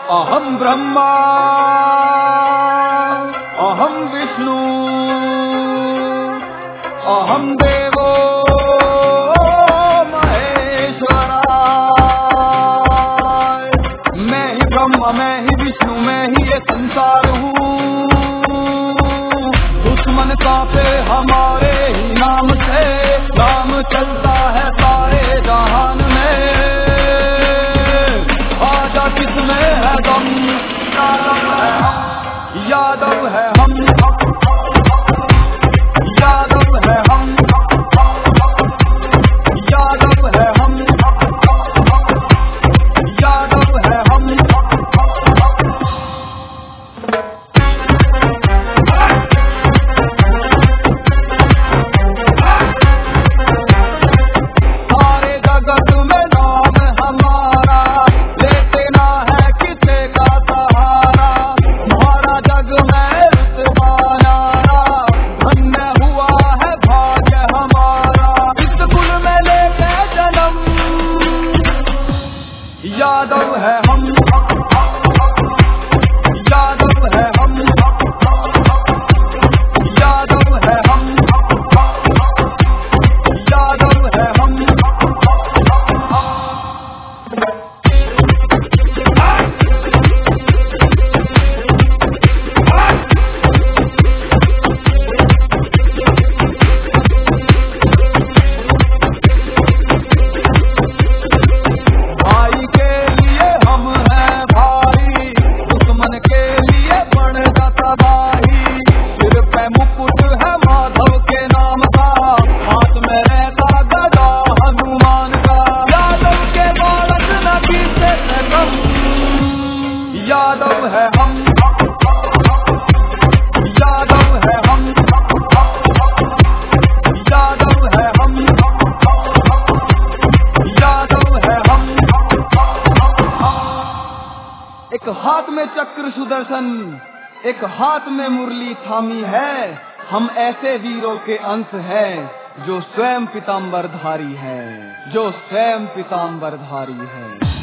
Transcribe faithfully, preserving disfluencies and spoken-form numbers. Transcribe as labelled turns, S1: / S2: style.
S1: अहम ब्रह्मा अहम विष्णु अहम देवो महेश्वरा। मैं ही ब्रह्मा मैं ही विष्णु मैं ही ये संसार हूँ। दुश्मन कांपे हमारे ही नाम से, नाम चलता है सारे जहान में। आजा किसमें है दम, यादव है हम, यादव है हम, यादव है हम, यादव है हम। सारे जगत में नाम हमारा, लेते ना है किसी का सहारा। हमारा जग में रुतबा नारा, धन्य हुआ है भाग्य हमारा। इस कुल में लेते जन्म, यादव है हम, यादव है हम, यादव है हम, यादव है हम। भाई के लिए हम हैं भाई, दुश्मन के लिए बन जाता भाई। सिर पे मुकुट है माधव के नाम का, हाथ में रहता गदा हनुमान का। यादव के बालक नबी से कम, यादव है हम, यादव है हम, यादव है हम, यादव है हम। एक हाथ में चक्र सुदर्शन, एक हाथ में मुरली थामी है। हम ऐसे वीरों के अंश हैं, जो स्वयं पीताम्बरधारी है, जो स्वयं पीताम्बरधारी है।